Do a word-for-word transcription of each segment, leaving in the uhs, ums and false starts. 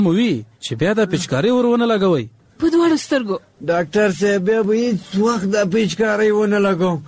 موي چې بیا د پیچکاری ورونه لګوي په دوه سترګو. ډاکټر صاحب بیا به هیڅ وخت د پیچکاری ونه لګوم.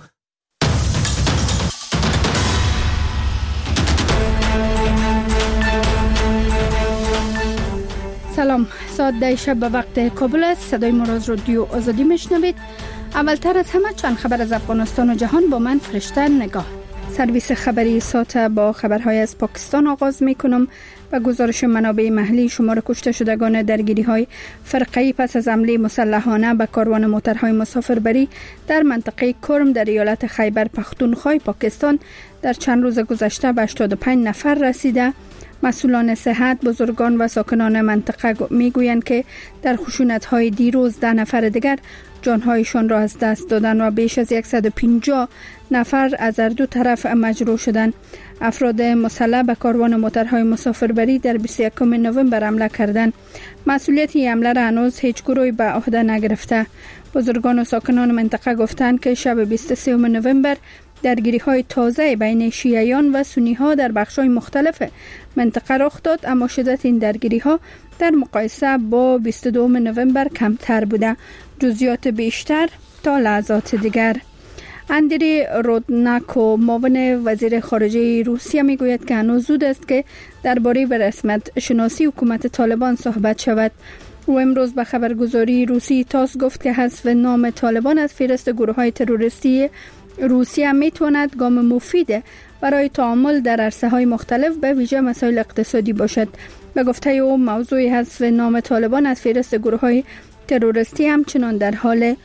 سلام، ساعت ده شب به وقت کابل است. صدای ما را از رادیو آزادی میشنوید. اولتر از همه چند خبر از افغانستان و جهان با من فرشته نگاه. سرویس خبری ساعت با خبرهای از پاکستان آغاز می کنم. و گزارش منابع محلی شمار کشته شدگان درگیری های فرقه‌ای پس از حمله مسلحانه به کاروان موترهای مسافربری در منطقه کرم در ایالت خیبر پختونخوا پاکستان در چند روز گذشته به هشتاد و پنج نفر رسیده. مسئولان صحت، بزرگان و ساکنان منطقه میگویند که در خشونت‌های دیروز ده نفر دیگر جانهایشان را از دست دادند و بیش از صد و پنجاه نفر از هر دو طرف مجروح شدند. افراد مسلح به کاروان موترهای مسافربری در بیست و یکم نوامبر حمله کردند. مسئولیت این حمله را هنوز هیچ گروهی به عهده نگرفته. بزرگان و ساکنان منطقه گفتند که شب بیست و سوم نوامبر درگیری های تازه بین شیعیان و سنی ها در بخش های مختلف منطقه رخ داد، اما شدت این درگیری ها در مقایسه با بیست و دوم نوامبر کمتر بوده. جزئیات بیشتر تا لحظات دیگر. اندری رودناکو، معاون وزیر خارجه روسیه، میگوید که هنوز زود است که درباره به رسمیت شناسی حکومت طالبان صحبت شود. او امروز به خبرگزاری روسی تاس گفت که حذف نام طالبان از فهرست گروه‌های تروریستی روسیه میتواند گام مفید برای تعامل در عرصه‌های مختلف به ویژه مسائل اقتصادی باشد. به گفته او موضوع حذف نام طالبان از فهرست گروه‌های تروریستی همچنان در حال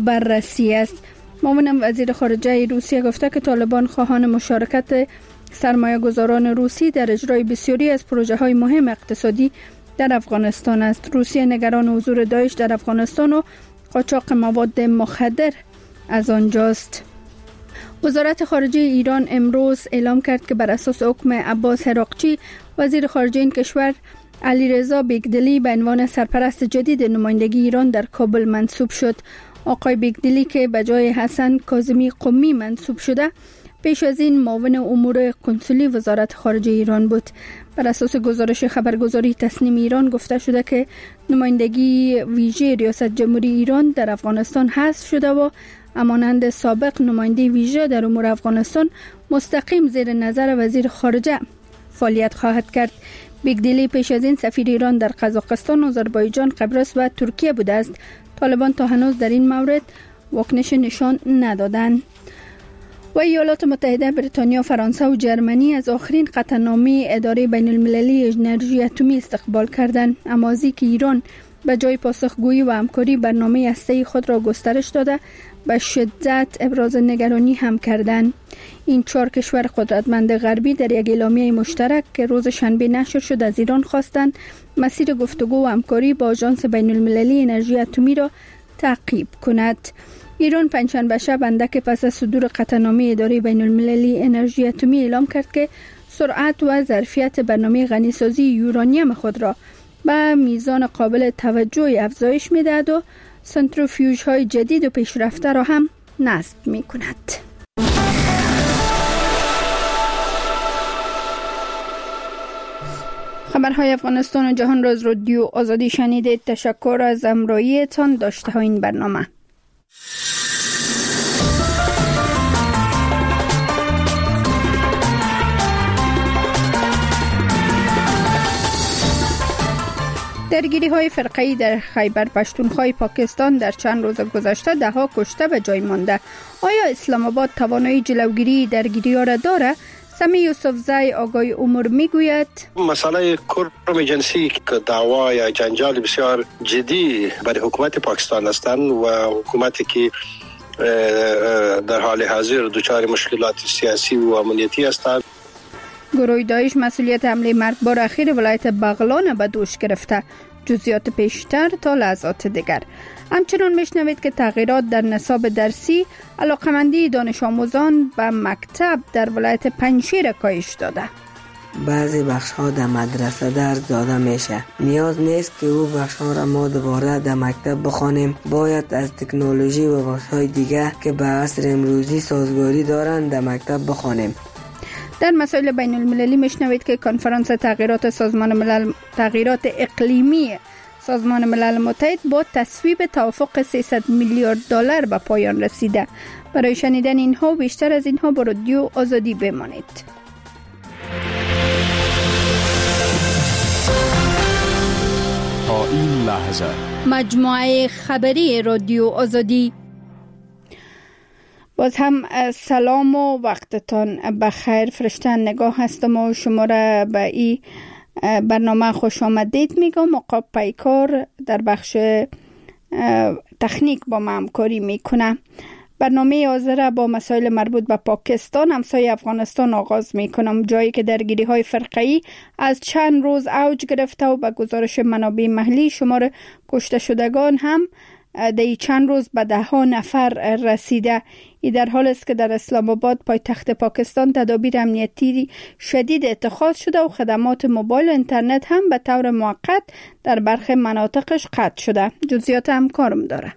بررسی است. معاون وزیر خارجه روسیه گفته که طالبان خواهان مشارکت سرمایه‌گذاران روسی در اجرای بسیاری از پروژه‌های مهم اقتصادی در افغانستان است. روسیه نگران حضور داعش در افغانستان و قاچاق مواد مخدر از آنجاست. وزارت خارجه ایران امروز اعلام کرد که بر اساس حکم عباس هراقچی وزیر خارجه این کشور علیرضا بیگدلی به عنوان سرپرست جدید نمایندگی ایران در کابل منصوب شد. آقای بیگدلی که به جای حسن کاظمی قمی منصوب شده، پیش از این معاون امور کنسولی وزارت خارجه ایران بود. بر اساس گزارش خبرگزاری تسنیم ایران گفته شده که نمایندگی ویژه ریاست جمهوری ایران در افغانستان حذف شده و همانند سابق نماینده ویژه در امور افغانستان مستقیم زیر نظر وزیر خارجه فعالیت خواهد کرد. بیگدلی پیش از این سفیر ایران در قزاقستان، آذربایجان، قبرس و ترکیه بوده است. طالبان تا هنوز در این مورد واکنش نشان ندادند. و ایالات متحده، بریتانیا، فرانسه و جرمنی از آخرین قطعنامه اداره بین المللی انرژی اتمی استقبال کردند، اما از اینکه ایران به جای پاسخگویی و همکاری برنامه هسته‌ای خود را گسترش داده، به شدت ابراز نگرانی هم کردند. این چهار کشور قدرتمند غربی در یک اعلامیه مشترک که روز شنبه نشر شد از ایران خواستند مسیر گفتگو و همکاری با آژانس بین المللی انرژی اتمی را تعقیب کند. ایران پنجشنبه شب اندک پس از صدور قطعنامه اداره بین المللی انرژی اتمی اعلام کرد که سرعت و ظرفیت برنامه غنیسازی یورانیم خود را به میزان قابل توجهی افزایش می‌دهد و سنتریفیوژهای جدید و پیشرفته را هم نصب می‌کند. خبرهای افغانستان و جهان را از رادیو آزادی شنیدید. تشکر از همراهیتان. داشته ها این برنامه. درگیری های فرقه‌ای در خیبر پختونخوا پاکستان در چند روز گذشته ده ها کشته به جای مانده. آیا اسلام آباد توانایی جلوگیری درگیری ها را دارد؟ سمی یوسفزای آقای امور میگوید مسئله کرم جنسی که دعوا یا جنجال بسیار جدی برای حکومت پاکستان هستند و حکومتی که در حال حاضر دچار مشکلات سیاسی و امنیتی هستند. گروه داعش مسئولیت حمله مرگبار اخیر ولایت بغلان به دوش گرفته. جزئیات پیشتر تا لحظات دیگر. همچنان میشنوید که تغییرات در نصاب درسی علاقمندی دانش آموزان به مکتب در ولایت پنجشیر کاهش داده. بعضی بخش ها در مدرسه درس داده میشه. نیاز نیست که او بخش ها را ما دوباره در مکتب بخوانیم. باید از تکنولوژی و بخش های دیگه که به عصر امروزی سازگاری دارند در مکتب بخوانیم. در مسائل بین المللی میشنوید که کنفرانس تغییرات سازمان ملل تغییرات اقلیمی سازمان ملل متحد با تصویب توافق سیصد میلیارد دلار به پایان رسیده. برای شنیدن اینها و بیشتر از اینها با رادیو آزادی بمانید. تا این لحظه مجموعه خبری رادیو آزادی. باز هم سلام و وقتتان بخیر. فرشته نگاه هستم و شما را به این برنامه خوش آمدید میگم. عقاب پیکار در بخش تکنیک با ما همکاری میکنه. برنامه حاضر با مسائل مربوط به پاکستان همسایه افغانستان آغاز میکنم، جایی که درگیری های فرقه‌ای از چند روز اوج گرفته و به گزارش منابع محلی شمار کشته شدگان هم در چند روز به ده ها نفر رسیده. این در حال است که در اسلام آباد پایتخت پاکستان تدابیر امنیتی شدید اتخاذ شده و خدمات موبایل و اینترنت هم به طور موقت در برخی مناطقش قطع شده. جزئیات هم کارم داره.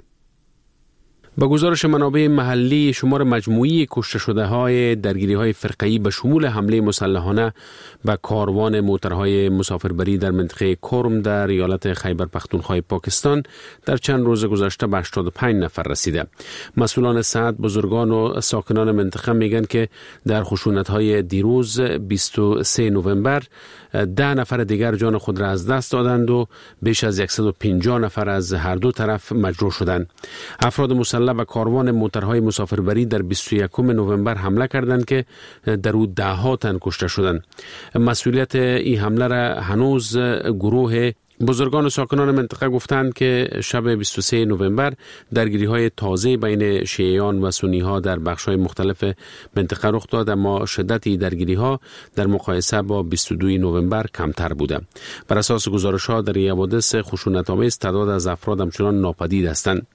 با گزارش منابع محلی شمار مجموعی کشته شده های درگیری های فرقه‌ای به شمول حمله مسلحانه به کاروان موترهای مسافربری در منطقه کرم در ایالت خیبر پختونخوا پاکستان در چند روز گذشته به هشتاد و پنج نفر رسیده. مسئولان صحت، بزرگان و ساکنان منطقه میگن که در خشونت های دیروز بیست و سوم نوامبر ده نفر دیگر جان خود را از دست دادند و بیش از صد و پنجاه نفر از هر دو طرف مجروح شدند. افراد مسلح به کاروان موترهای مسافربری در بیست و یکم نوامبر حمله کردند که در او ده ها تن کشته شدند. مسئولیت این حمله را هنوز گروه بزرگان و ساکنان منطقه گفتند که شب بیست و سوم نوامبر درگیری های تازه بین شیعیان و سنی ها در بخش های مختلف منطقه رخ داد، اما شدت درگیری ها در مقایسه با بیست و دوم نوامبر کمتر بوده. بر اساس گزارش ها در این حوادث خشونت آمیز تعداد از افراد همچنان ناپدید هستند.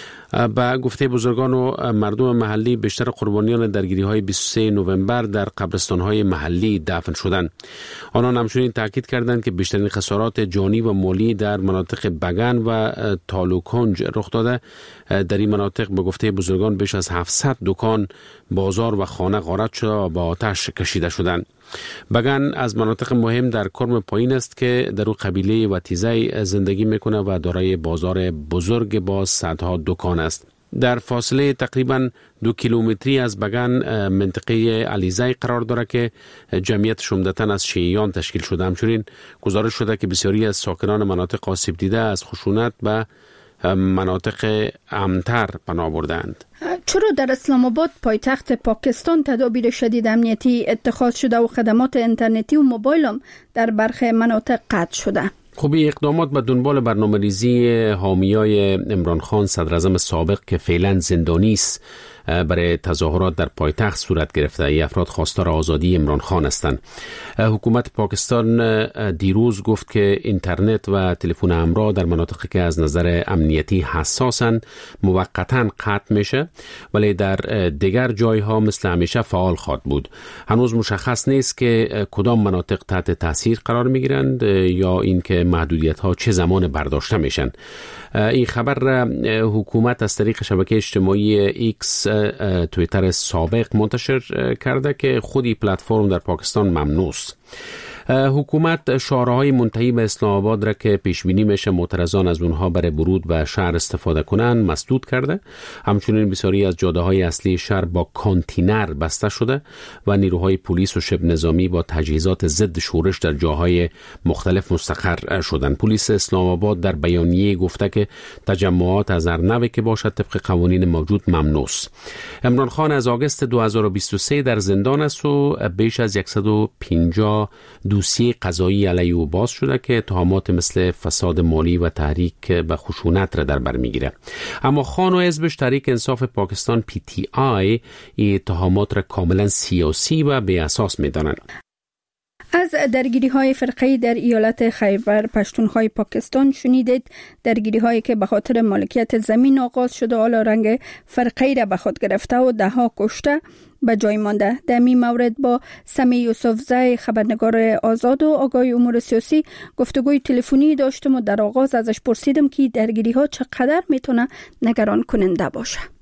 با گفته بزرگان و مردم محلی بیشتر قربانیان درگیری های بیست و سوم نوامبر در قبرستان های محلی دفن شدند. آنان همچنین تاکید کردند که بیشترین خسارات جانی و مالی در مناطق بگن و تالوکنج رخ داده. در این مناطق به گفته بزرگان بیش از هفتصد دکان، بازار و خانه غارت شده و با آتش کشیده شدند. بگن از مناطق مهم در کرم پایین است که در او قبیله وتیزه زندگی میکنه و دارای بازار بزرگ با صدها دکان است. در فاصله تقریبا دو کیلومتری از بگن منطقه علیزی قرار داره که جمعیت عمدتاً از شیعیان تشکیل شده. همچنین گزارش شده که بسیاری از ساکنان مناطق آسیب دیده از خشونت به مناطق امن‌تر پناه بردند. چرا در اسلام آباد پایتخت پاکستان تدابیر شدید امنیتی اتخاذ شده و خدمات اینترنتی و موبایل هم در برخی مناطق قطع شده؟ خب این اقدامات به دنبال برنامه‌ریزی حامیای عمران خان صدر اعظم سابق که فعلا زندانی است برای تظاهرات در پایتخت صورت گرفته. این افراد خواستار آزادی عمران خان هستند. حکومت پاکستان دیروز گفت که اینترنت و تلفن همراه در مناطقی که از نظر امنیتی حساسن موقتاً قطع میشه، ولی در دیگر جایها مثل همیشه فعال خواهد بود. هنوز مشخص نیست که کدام مناطق تحت تاثیر قرار میگیرند یا اینکه محدودیت ها چه زمان برداشته میشن. این خبر حکومت از طریق شبکه اجتماعی ایکس توییتر سابق منتشر کرده که خودی پلتفرم در پاکستان ممنوع است. حکومت شارع‌های منتهی به اسلام آباد را که پیش بینی میشه معترضان از اونها برای ورود به شهر استفاده کنن مسدود کرده. همچنین بسیاری از جاده‌های اصلی شهر با کانتینر بسته شده و نیروهای پلیس و شبه نظامی با تجهیزات ضد شورش در جاهای مختلف مستقر شدند. پلیس اسلام آباد در بیانیه گفته که تجمعات از هر نوعی که باشد طبق قوانین موجود ممنوع است. عمران خان از آگوست دو هزار و بیست و سه در زندان است و بیش از صد و پنجاه دوسیه قضایی علیه او باز شده که اتهامات مثل فساد مالی و تحریک به خشونت را در بر میگیره. اما خان و حزبش تحریک انصاف پاکستان پی تی آی این اتهامات را کاملا سیاسی و بی اساس میدانند. از درگیری های فرقه‌ای در ایالت خیبر پختونخوا پاکستان شنیدید. درگیری هایی که به خاطر مالکیت زمین آغاز شده حالا رنگ فرقه‌ای را به خود گرفته و ده ها کشته به جای مانده. در این مورد با سمی یوسفزی خبرنگار آزاد و آگاه امور سیاسی گفتگوی تلفنی داشتم و در آغاز ازش پرسیدم که درگیری ها چقدر میتونه نگران کننده باشه.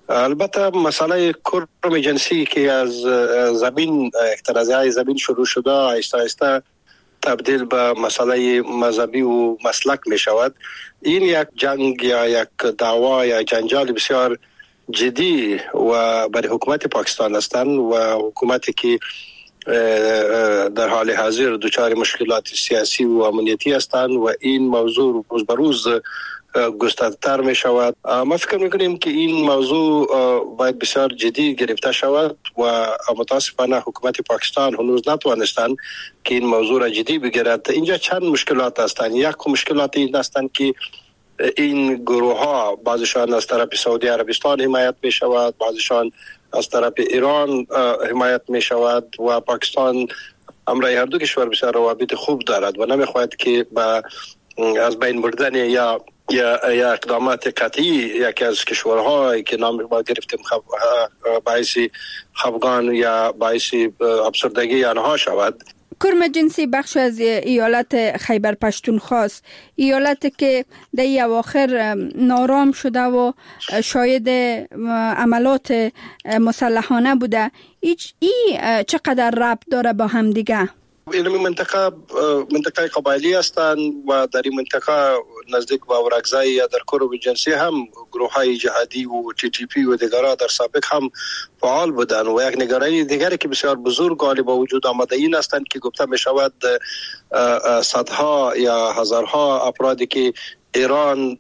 البته مسئله کرم جنسی که از زمین اعتراضی زمین شروع شده آهسته آهسته تبدیل به مسئله مذهبی و مسلک می شود. این یک جنگ یا یک دعوا یا جنجال بسیار جدی و برای حکومت پاکستان هستند و حکومتی که در حال حاضر دچار مشکلات سیاسی و امنیتی هستند و این موضوع روز به روز گسترده‌تر می شود. ما فکر می کنیم که این موضوع باید بسیار جدی گرفته شود و متاسفانه حکومت پاکستان هنوز نتوانستند که این موضوع را جدی بگیرد. اینجا چند مشکلات هستند. یک مشکلات این هستند که این گروه ها بعضشان از طرف سعودی عربستان حمایت می شود، بعضشان از طرف ایران حمایت می شود و پاکستان امرای هر دو کشور بسیار روابط خوب دارد و نمیخواهد که با از بین بردن یا یا یا اقدامات قطعی یکی از کشورهایی که نام ما گرفتیم خب باعث خفگان یا باعث افسردگی آنها شود. کرم جنسی بخش از ایالت خیبر پشتونخوا است، ایالتی که در این اواخر نارام شده و شاهد عملات مسلحانه بوده. این چقدر ربط داره با هم دیگه؟ این منطقه منطقه قبایلی هستند و در این منطقه نزدیک با ورکزای یا در کرم جنسی هم گروه های جهادی و تی تی پی و دیگرها در سابق هم فعال بودند و یک نگرانی دیگری که بسیار بزرگ حالی با وجود آمده این هستند که گفته می شود صدها یا هزارها افرادی که ایران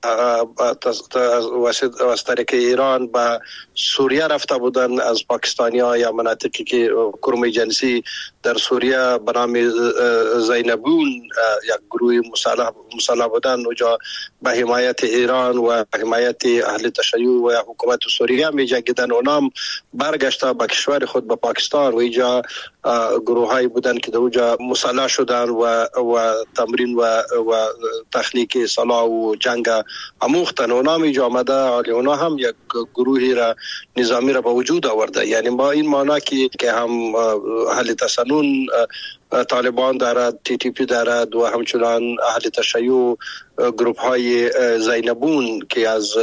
از طریق ایران به سوریه رفته بودن از پاکستانی ها یا مناطقی که کرم جنسی در سوریه به نام زینبون یک گروه مسلح مسلح بودن و جا به حمایت ایران و حمایت اهل تشیع و حکومت سوریه می جنگیدن. اونام برگشته به کشور خود به پاکستان و اینجا گروه های بودن که در اونجا مسلح شدن و و تمرین و و تخلیق سلاح و جنگ آموختن. اونا می آمده حالی اونا هم یک گروهی را نظامی را به وجود آورده. یعنی با این معنا که هم اهل تسنن طالبان دارد، تی تی پی دارد و همچنان اهل تشیع گروپ های زینبون که از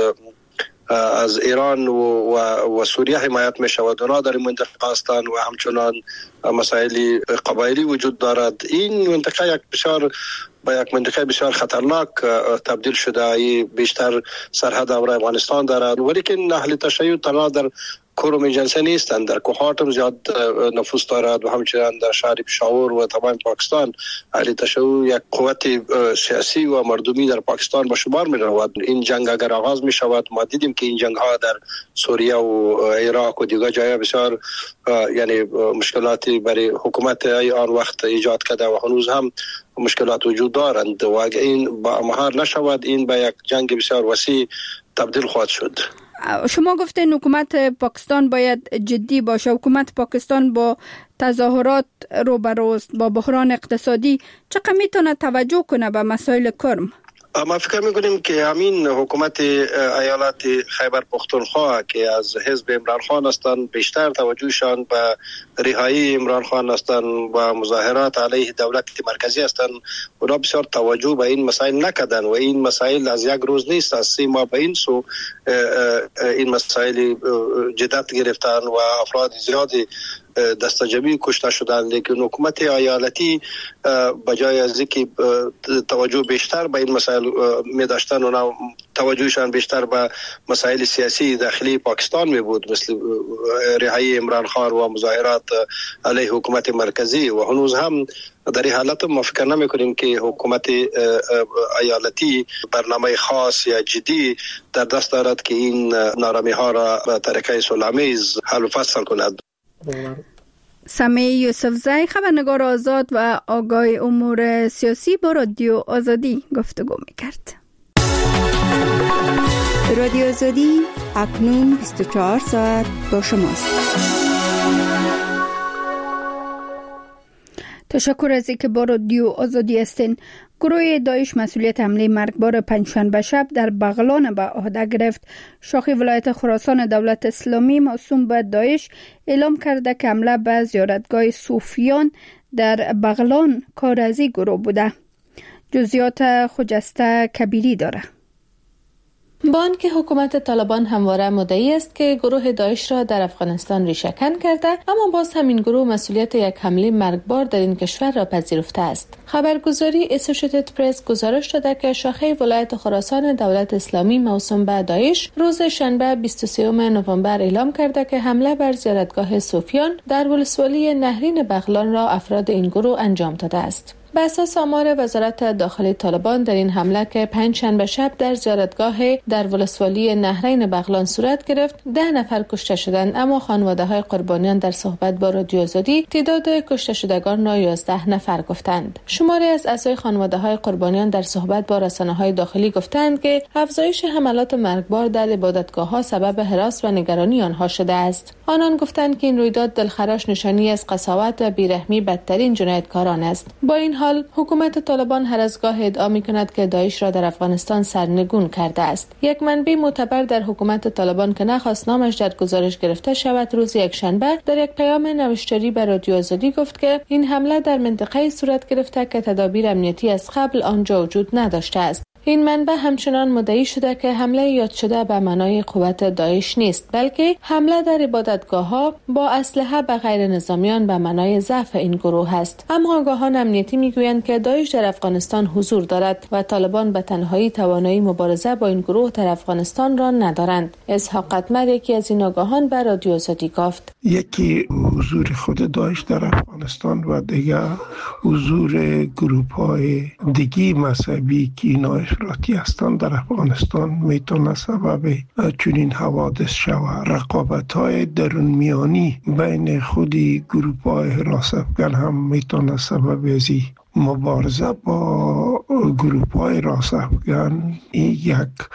از ایران و, و, و سوریه حمایت می شود اونا در این منطقه هستند و همچنان مسائل قبایلی وجود دارد. این منطقه یک بسیار با یک منطقه بسیار خطرناک تبدیل شده، بیشتر سرحد امر افغانستان دارد ولیکن اهل تشیع تنها در کرم جنسی نیستند، در کوهات هم زیاد نفوذ دارد و همچنان در شهر پشاور و تمام پاکستان اهل تشیع یک قوت سیاسی و مردمی در پاکستان به شمار می رود. این جنگ اگر آغاز می شود ما دیدیم که این جنگ ها در سوریه و عراق و دیگر جای بسیار یعنی مشکلاتی برای حکومت آن وقت ایجاد کرده و هنوز هم مشکلات وجود دارند و اگر این با مهار نشود این به یک جنگ بسیار وسیع تبدیل خواهد شد. شما گفتین حکومت پاکستان باید جدی باشه. حکومت پاکستان با تظاهرات روبروست، با بحران اقتصادی، چقدر میتونه توجه کنه به مسائل کرم؟ ما فکر میکنیم که همین حکومت ایالت خیبر پختونخوا که از حزب عمران خان هستند بیشتر توجهشان به رهایی عمران خان هستند و مظاهرات علیه دولت مرکزی هستند. اونا بسیار توجه به این مسائل نکردن و این مسائل از یک روز نیست، از سه ماه به این سو این مسائل جدت گرفتن و افراد زیادی دستجمعی کشته شدن. لیکن حکومت ایالتی بجای از اینکه توجه بیشتر به این مسائل می داشتن و توجهشان بیشتر به مسائل سیاسی داخلی پاکستان می بود، مثل رهایی عمران خان و مظاهرات علیه حکومت مرکزی و هنوز هم در این حالت ما فکر نمی کنیم که حکومت ایالتی برنامه خاص یا جدی در دست دارد که این نارامی ها را به طریقه صلح‌آمیز حل و فصل کند. سمیع یوسفزی، خبرنگار آزاد و آگاه امور سیاسی، با رادیو آزادی گفتگو میکرد. رادیو آزادی اکنون بیست و چهار ساعت با شماست. تشکر از اینکه با رادیو آزادی هستین. گروه داعش مسئولیت حمله مرگبار پنجشنبه شب در بغلان به عهده گرفت. شاخی ولایت خراسان دولت اسلامی موسوم به داعش اعلام کرده که حمله به زیارتگاه صوفیان در بغلان کار از این گروه بوده. جزئیات خجسته کبیری داره. با آنکه حکومت طالبان همواره مدعی است که گروه داعش را در افغانستان ریشه‌کن کرده، اما باز هم این گروه مسئولیت یک حمله مرگبار در این کشور را پذیرفته است. خبرگزاری اسوسییتد پرس گزارش داده که شاخه ولایت خراسان دولت اسلامی موسوم به داعش روز شنبه بیست و سوم نوامبر اعلام کرده که حمله بر زیارتگاه صوفیان در ولسوالی نهرین بغلان را افراد این گروه انجام داده است. به اساس آمار وزارت داخلی طالبان در این حمله که پنجشنبه شب در زیارتگاه در ولسوالی نهرین بغلان صورت گرفت، ده نفر کشته شدند، اما خانواده‌های قربانیان در صحبت با رادیو آزادی تعداد کشته شدگان را یازده نفر گفتند. شماری از اعضای خانواده‌های قربانیان در صحبت با رسانه‌های داخلی گفتند که افزایش حملات مرگبار در عبادتگاه‌ها سبب هراس و نگرانی آنها شده است. آنان گفتند که این رویداد دلخراش نشانی از قساوت و بیرحمی بدترین جنایتکاران است. با این حال حکومت طالبان هر از گاه ادعا می‌کند که داعش را در افغانستان سرنگون کرده است. یک منبع معتبر در حکومت طالبان که نخواست نامش در گزارش گرفته شود، روز یکشنبه در یک پیام نوشتاری به رادیو آزادی گفت که این حمله در منطقه صورت گرفته که تدابیر امنیتی از قبل آنجا وجود نداشته است. این منبع همچنان مدعی شده که حمله یاد شده به معنای قوت داعش نیست، بلکه حمله در عبادتگاه‌ها با اسلحه به غیر نظامیان به معنای ضعف این گروه است. اما آگاهان امنیتی میگویند که داعش در افغانستان حضور دارد و طالبان به تنهایی توانایی مبارزه با این گروه در افغانستان را ندارند. اسحاق قطمر یکی از این آگاهان به رادیو آزادی گفت: یکی حضور خود داعش در افغانستان و دیگر حضور گروه‌های دیگی مذهبی که اینا افراطی هستند در افغانستان میتونه سبب چنین حوادث شود. رقابت‌های درون میانی بین خودی گروه‌های حراس افغان هم میتونه سبب ازی مبارزه با گروه‌های حراس افغان یک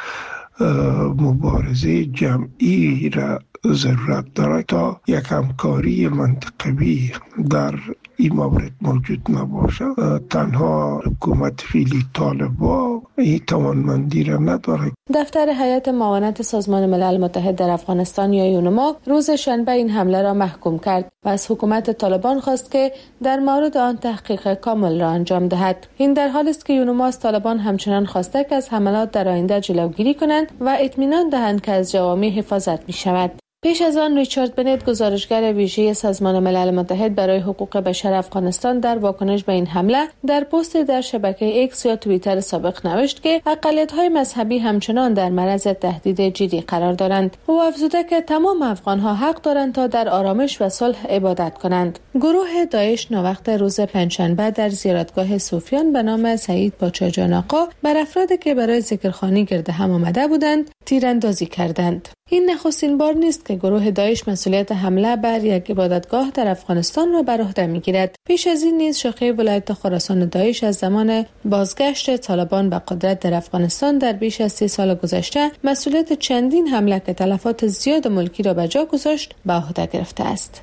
مبارزه جمعی را ضرورت دارد تا یک همکاری منطقوی در این مورد موجود نباشه. تنها حکومت فعلی طالبان این توانمندی را ندارد. دفتر هیئت معاونت سازمان ملل متحد در افغانستان یا یونما روز شنبه این حمله را محکوم کرد و از حکومت طالبان خواست که در مورد آن تحقیق کامل را انجام دهد. این در حالی است که یونما از طالبان همچنان خواسته که از حملات در آینده جلوگیری کنند و اطمینان دهند که از جوامع حفاظت می شود. پیش از آن ریچارد بنت گزارشگر ویژه سازمان ملل متحد برای حقوق بشر افغانستان در واکنش به این حمله در پست در شبکه ایکس یا توییتر سابق نوشت که اقلیت‌های مذهبی همچنان در معرض تهدید جدی قرار دارند. او افزوده که تمام افغان‌ها حق دارند تا در آرامش و صلح عبادت کنند. گروه داعش نووقت روز پنجشنبه در زیارتگاه صوفیان به نام سعید پاچا جان آقا بر افرادی که برای ذکرخوانی گرد هم آمده بودند تیراندازی کردند. این نخستین بار نیست که گروه داعش مسئولیت حمله بر یک عبادتگاه در افغانستان را بر عهده می‌گیرد. پیش از این نیز شاخه ولایت خراسان داعش از زمان بازگشت طالبان به قدرت در افغانستان در بیش از سی سال گذشته مسئولیت چندین حمله که تلفات زیاد ملکی را به جا گذاشت به عهده گرفته است.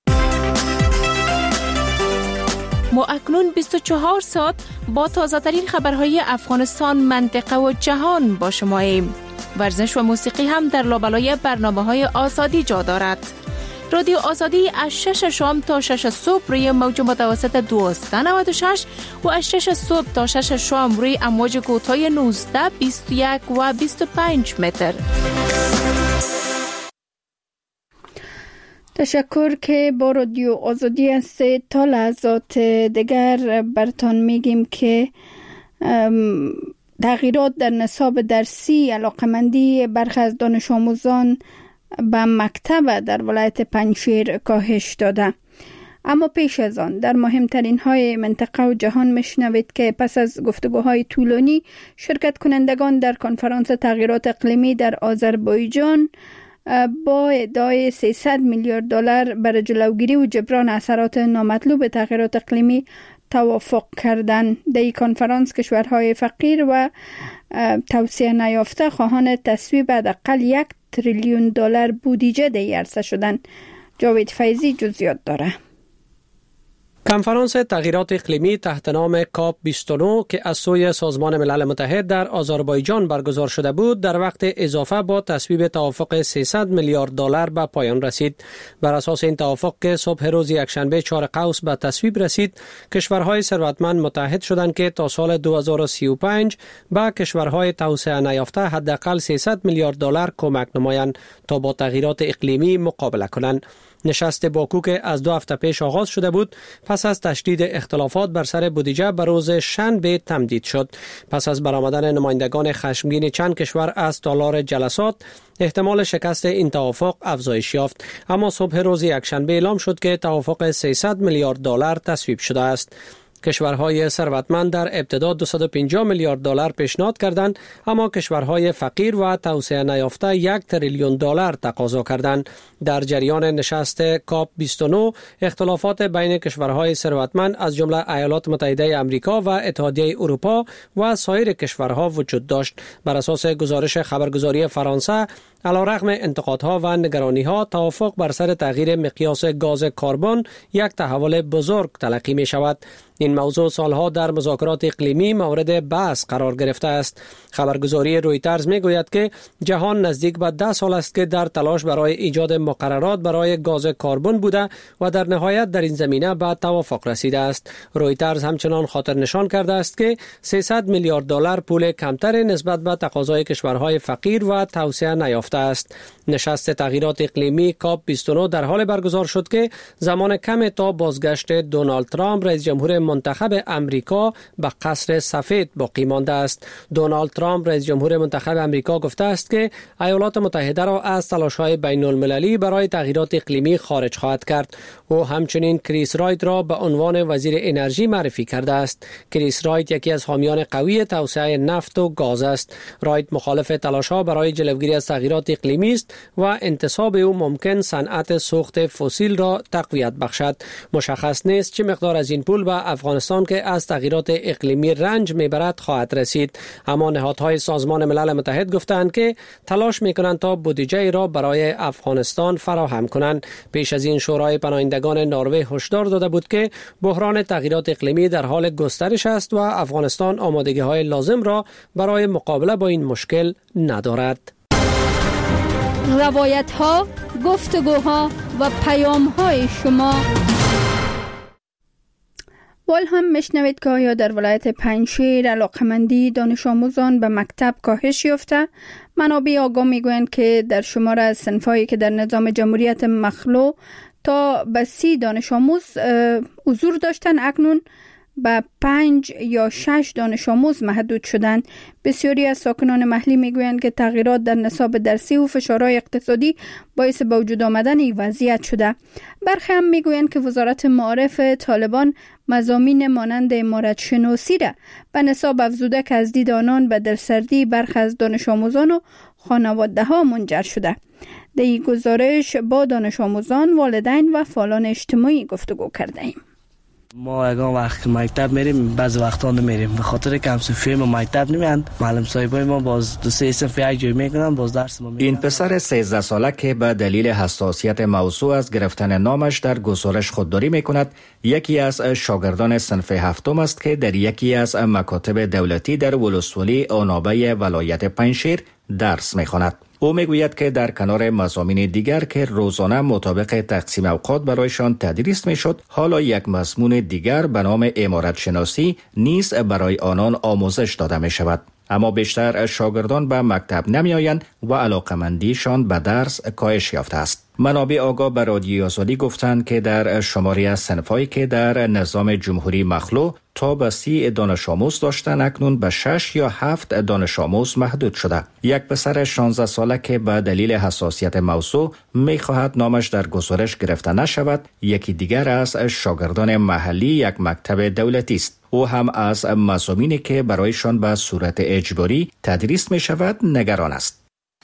ما اکنون بیست و چهار ساعت با تازه‌ترین خبرهای افغانستان، منطقه و جهان با شماییم. ورزش و موسیقی هم در لابلای برنامه‌های آزادی جا دارد. رادیو آزادی از شش شام تا شش صبح روی موج متوسط دویست و نود و شش و از شش صبح تا شش شام روی امواج کوتاه نوزده، بیست و یک و بیست و پنج متر. تشکر که با رادیو آزادی هستید. تا لحظات دیگر براتون میگیم که تغییرات در نصاب درسی علاقمندی برخی از دانش آموزان به مکتب در ولایت پنجشیر کاهش داده. اما پیش از آن در مهمترین های منطقه و جهان میشنوید که پس از گفتگوهای طولانی شرکت کنندگان در کنفرانس تغییرات اقلیمی در آذربایجان با ادعای سیصد میلیارد دلار برای جلوگیری و جبران اثرات نامطلوب تغییرات اقلیمی توافق کردند. در این کنفرانس کشورهای فقیر و توسعه نیافته خواهان تصویب حداقل یک تریلیون دلار بودجه در عرصه شدند. جاوید فیضی جزئیات داره. کنفرانس تغییرات اقلیمی تحت نام کاپ بیست و نه که از سوی سازمان ملل متحد در آذربایجان برگزار شده بود در وقت اضافه با تصویب توافق سیصد میلیارد دلار به پایان رسید. بر اساس این توافق که صبح روز یکشنبه چهار قوس به تصویب رسید، کشورهای ثروتمند متحد شدند که تا سال دو هزار و سی و پنج به کشورهای توسعه نیافته حداقل سیصد میلیارد دلار کمک نمایند تا با تغییرات اقلیمی مقابله کنند. نشست باکو که از دو هفته پیش آغاز شده بود پس از تشدید اختلافات بر سر بودجه به روز شنبه تمدید شد. پس از برآمدن نمایندگان خشمگین چند کشور از تالار جلسات، احتمال شکست این توافق افزایش یافت، اما صبح روز یکشنبه اعلام شد که توافق سیصد میلیارد دلار تصویب شده است. کشورهای ثروتمند در ابتدا دویست و پنجاه میلیارد دلار پیشنهاد کردند، اما کشورهای فقیر و توسعه نیافته یک تریلیون دلار تقاضا کردند. در جریان نشست کاپ بیست و نه اختلافات بین کشورهای ثروتمند از جمله ایالات متحده آمریکا و اتحادیه اروپا و سایر کشورها وجود داشت. بر اساس گزارش خبرگزاری فرانسه، علیرغم انتقادها و نگرانی‌ها، توافق بر سر تغییر مقیاس گاز کربن یک تحول بزرگ تلقی می شود. این موضوع سالها در مذاکرات اقلیمی مورد بحث قرار گرفته است. خبرگزاری رویترز می گوید که جهان نزدیک به ده سال است که در تلاش برای ایجاد مقررات برای گاز کربن بوده و در نهایت در این زمینه به توافق رسیده است. رویترز همچنان خاطر نشان کرده است که سیصد میلیارد دلار پول کمتر نسبت به تقاضای کشورهای فقیر و توسعه نیافته است. نشست تغییرات اقلیمی کاپ بیست و نه در حال برگزار شد که زمان کم تا بازگشت دونالد ترامپ رئیس جمهور منتخب امریکا به قصر سفید باقی مانده است. دونالد ترامپ رئیس جمهور منتخب امریکا گفته است که ایالات متحده را از تلاش‌های بین المللی برای تغییرات اقلیمی خارج خواهد کرد. او همچنین کریس رایت را به عنوان وزیر انرژی معرفی کرده است. کریس رایت یکی از حامیان قوی توسعه نفت و گاز است. رایت مخالف تلاش‌ها برای جلوگیری از تغییرات اقلیمی است و انتصاب او ممکن صنعت سوخت فسیل را تقویت بخشد. مشخص نیست چه مقدار از این پول به افغانستان که از تغییرات اقلیمی رنج میبرد خواهد رسید، اما نهادهای سازمان ملل متحد گفتند که تلاش میکنند تا بودجه را برای افغانستان فراهم کنند. پیش از این شورای پناهندگان نروژ هشدار داده بود که بحران تغییرات اقلیمی در حال گسترش است و افغانستان آمادگی‌های لازم را برای مقابله با این مشکل ندارد. روایت ها، گفتگوها و پیام های شما. وال هم مشنوید که آیا در ولایت پنجشیر علاقمندی دانش آموزان به مکتب کاهش یافته؟ منابع آگاه میگویند که در شمار از صنفایی که در نظام جمهوریت مخلو تا به سی دانش آموز حضور داشتن، اکنون به پنج یا شش دانش آموز محدود شدند. بسیاری از ساکنان محلی میگویند که تغییرات در نصاب درسی و فشارهای اقتصادی باعث به وجود آمدن این وضعیت شده. برخی هم میگویند که وزارت معارف طالبان مضامین مانند عمارت شناسی را به نصاب افزوده که از دید آنان به دلسردی برخی از دانش آموزان و خانواده ها منجر شده. در این گزارش با دانش آموزان، والدین و فعالان اجتماعی گفتگو کرده ایم. ما اگه وقت مکتب میریم بعض وقتا نمیریم به خاطر کم صفحه ما مکتب نمیان. معلم صاحبای ما باز دو سه صفحه یک جای میکنن، باز درس ما میگن. این پسر سیزده ساله که به دلیل حساسیت موضوع از گرفتن نامش در گزارش خودداری میکند، یکی از شاگردان صنف هفتم است که در یکی از مکاتب دولتی در ولسوالی آنابه ولایت پنجشیر درس میخواند. او میگوید که در کنار مضامین دیگر که روزانه مطابق تقسیم اوقات برایشان تدریس میشد، حالا یک مضمون دیگر به نام عمارت شناسی نیز برای آنان آموزش داده می شود. اما بیشتر شاگردان به مکتب نمی آیند و علاقمندیشان به درس کاهش یافته است. منابع آگاه به رادیوی آزادی گفتند که در شماری از صنفایی که در نظام جمهوری مخلو تا به سی دانش آموز داشتن، اکنون به شش یا هفت دانش آموز محدود شده. یک پسر شانزده ساله که به دلیل حساسیت موضوع می خواهد نامش در گزارش گرفته نشود، یکی دیگر از شاگردان محلی یک مکتب دولتی است. او هم از مضامینی که برایشان به صورت اجباری تدریس می شود نگران است.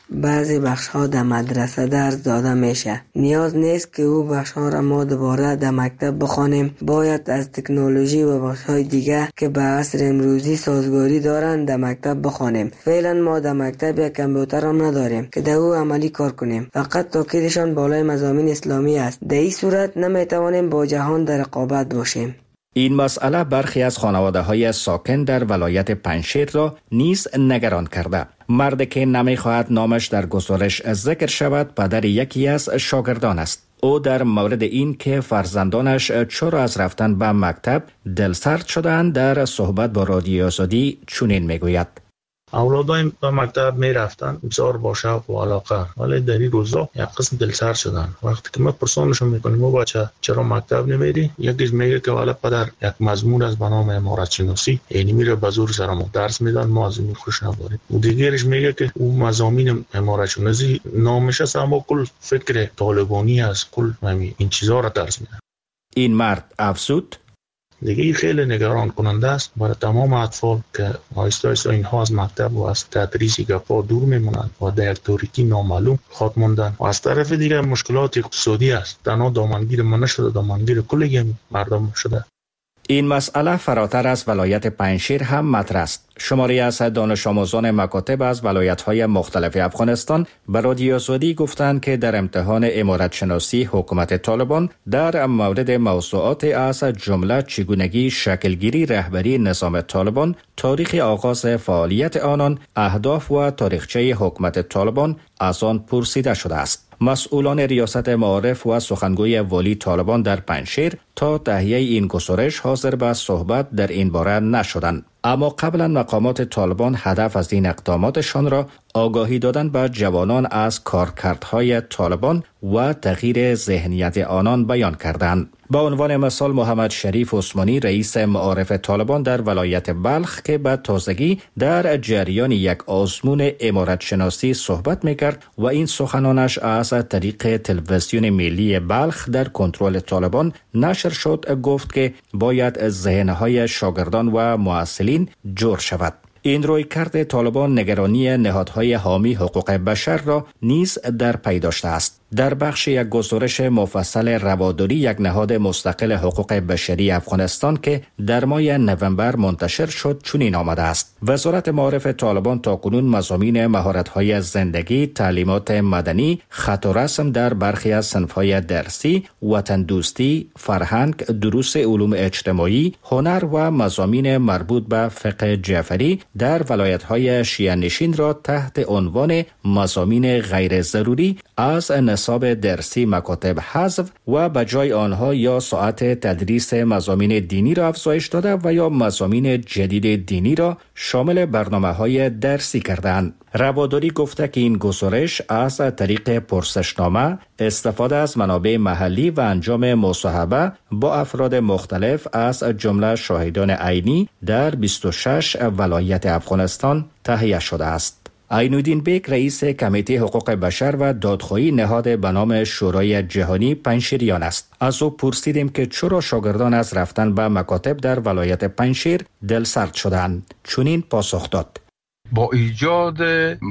بعضی بخش ها در مدرسه درس داده میشه. نیاز نیست که او بخش ها را ما دوباره در مکتب بخوانیم. باید از تکنولوژی و بخش های دیگه که به عصر امروزی سازگاری دارند در مکتب بخوانیم. فعلا ما در مکتب یک کامپیوتر هم نداریم که در او عملی کار کنیم. فقط تاکیدشان بالای مضامین اسلامی است. در این صورت نمیتوانیم با جهان در رقابت باشیم. این مسئله برخی از خانواده های ساکن در ولایت پنجشیر را نیز نگران کرده. مردی که نمیخواهد نامش در گزارش ذکر شود پدر یکی از شاگردان است. او در مورد این که فرزندانش چرا از رفتن به مکتب دلسرد شدند در صحبت با رادیو آزادی چنین میگوید: اولادایم به مکتب می رفتن بسیار با شوق و علاقه، ولی در این روزا یک قسم دلسرد شدن. وقتی که ما پرسانشون میکنیم او بچه چرا مکتب نمیری، یکیش میگه که والا پدر یک مضمون از به نام عمارت شناسی یعنی میره به زور سرمون درس میدن، ما از این خوش نباریم. و دیگرش میگه که او مضامین عمارت شناسی نامش است اما کل فکر طالبانی است، کل همین این چیزا را درس میدن. این مرد افزود: دیگه خیلی نگران کننده است برای تمام اطفال که آیسته آیسته اینها از مکتب و از تدریسی گپا دور میمونند و در یک تاریکی نامعلوم خاک ماندن. و از طرف دیگه مشکلات اقتصادی است. تنها دامنگیر ما نشده، دامنگیر کل مردم شده. این مسئله فراتر از ولایت پنجشیر هم مطرح است. شماری از دانش آموزان مکاتب از ولایت‌های مختلف افغانستان به رادیو آزادی گفتند که در امتحان عمارت شناسی حکومت طالبان در مورد موضوعات از جمله چگونگی شکلگیری رهبری نظام طالبان، تاریخ آغاز فعالیت آنان، اهداف و تاریخچه حکومت طالبان از آن پرسیده شده است. مسئولان ریاست معارف و سخنگوی والی طالبان در پنجشیر تا تهیه این گزارش حاضر به صحبت در این باره نشدند. اما قبلا مقامات طالبان هدف از این اقداماتشان را آگاهی دادن به جوانان از کارکردهای طالبان و تغییر ذهنیت آنان بیان کردند. به عنوان مثال محمد شریف عثمانی رئیس معارف طالبان در ولایت بلخ که به تازگی در جریان یک آزمون عمارت شناسی صحبت میکرد و این سخنانش از طریق تلویزیون ملی بلخ در کنترل طالبان نشر شد، گفت که باید ذهنهای شاگردان و معسلین جور شود. این رویکرد طالبان نگرانی نهادهای حامی حقوق بشر را نیز در پی داشته است. در بخش یک گزارش مفصل رواداری یک نهاد مستقل حقوق بشری افغانستان که در ماه نوامبر منتشر شد چنین آمده است: وزارت معارف طالبان تاکنون مضامین مهارت‌های زندگی، تعلیمات مدنی، خط و رسم در برخی از صنف‌های درسی، وطن دوستی، فرهنگ، دروس علوم اجتماعی، هنر و مضامین مربوط به فقه جعفری در ولایت‌های شیعه نشین را تحت عنوان مضامین غیر ضروری از نصاب درسی مکاتب حذف و به جای آنها یا ساعت تدریس مضامین دینی را افزایش داده و یا مضامین جدید دینی را شامل برنامه‌های درسی کردند. رواداری گفته که این گزارش از طریق پرسشنامه، استفاده از منابع محلی و انجام مصاحبه با افراد مختلف از جمله شاهدان عینی در بیست و شش ولایت افغانستان تهیه شده است. عین‌الدین بیگ رئیس کمیته حقوق بشر و دادخواهی نهاد به نام شورای جهانی پنجشیریان است. از او پرسیدیم که چرا شاگردان از رفتن به مکاتب در ولایت پنجشیر دلسرد شدند. چنین پاسخ داد: با ایجاد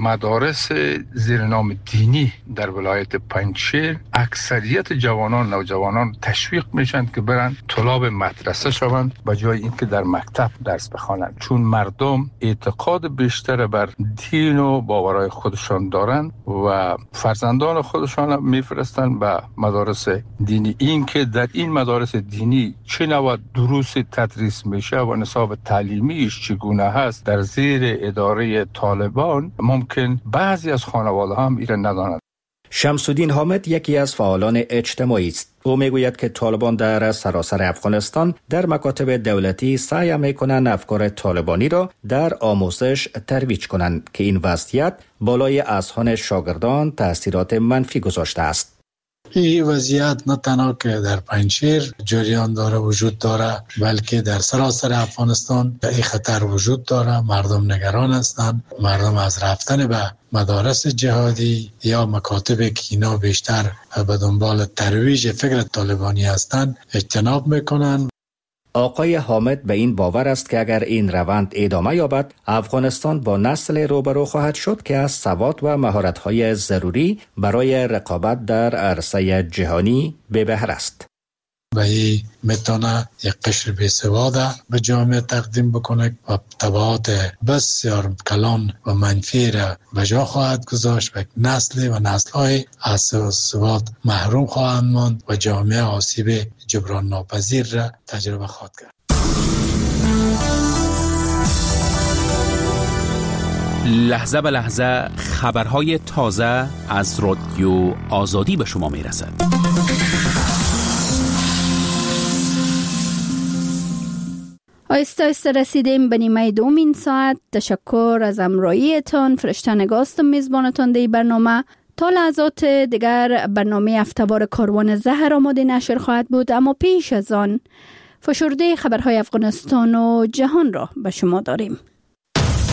مدارس زیر نام دینی در ولایت پنجشیر اکثریت جوانان نوجوانان تشویق میشن که برن طلاب مدرسه شوند به جای اینکه در مکتب درس بخوانند، چون مردم اعتقاد بیشتر بر دین و باورهای خودشان دارند و فرزندان خودشان میفرستند به مدارس دینی. این که در این مدارس دینی چه نوع دروس تدریس میشه و نصاب تعلیمیش چگونه هست در زیر اداره طالبان، ممکن بعضی از خانواده هم ایران ندانند. شمس‌الدین حامد یکی از فعالان اجتماعی است. او میگوید که طالبان در سراسر افغانستان در مکاتب دولتی سعی میکنند افکار طالبانی را در آموزش ترویج کنند که این وضعیت بالای اذهان شاگردان تاثیرات منفی گذاشته است. این وضعیت نه تنها که در پنجشیر جریان داره وجود داره، بلکه در سراسر افغانستان این خطر وجود داره. مردم نگران هستند، مردم از رفتن به مدارس جهادی یا مکاتب که اینا بیشتر به دنبال ترویج فکر طالبانی هستند اجتناب میکنند. آقای حامد به این باور است که اگر این روند ادامه یابد، افغانستان با نسل روبرو خواهد شد که از سواد و مهارت‌های ضروری برای رقابت در عرصه جهانی بے بهره است. و این میتونه یک قشر بی‌سواده به جامعه تقدیم بکنه و تبعات بسیار کلان و منفی را به جا خواهد گذاشت و نسل و نسل‌های از سواد محروم خواهند ماند و جامعه آسیب جبران ناپذیر را تجربه خواهد کرد. لحظه به لحظه خبرهای تازه از رادیو آزادی به شما میرسد. آیسته آیسته رسیدیم به نیمه دوم این ساعت. تشکر از همراهیتان. فرشته نگاستم میزبانتان در برنامه. تا لحظات دیگر برنامه هفته‌وار کاروان زهر آماده نشر خواهد بود، اما پیش از آن فشرده خبرهای افغانستان و جهان را به شما داریم.